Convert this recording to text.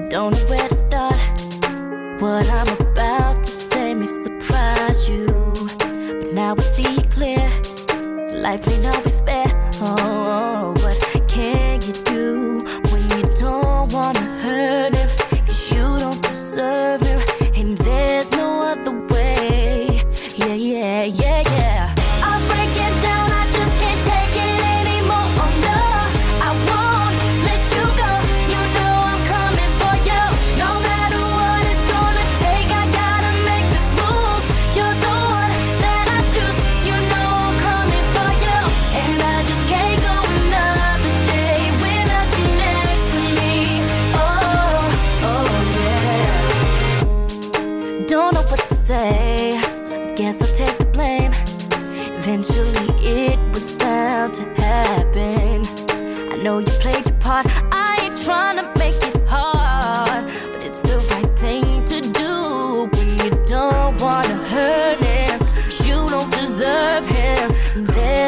Don't know where to start. What I'm about to say may surprise you, but now I see it clear. Life ain't always fair. Oh, what can you do when you don't wanna hurt him? 'Cause you don't deserve him, and there's no other way. Yeah, yeah, yeah, yeah. I'm breaking down, I just can't take it anymore. Oh no, I won't let you go. You know I'm coming for you. No matter what it's gonna take, I gotta make this move. You're the one that I choose. You know I'm coming for you, and I just can't go another day without you next to me. Oh, oh yeah. Don't know what to say. I guess I'll take the blame. Eventually it was bound to happen. I know you played your part. I ain't trying to make it hard, but it's the right thing to do when you don't wanna hurt him. 'Cause you don't deserve him.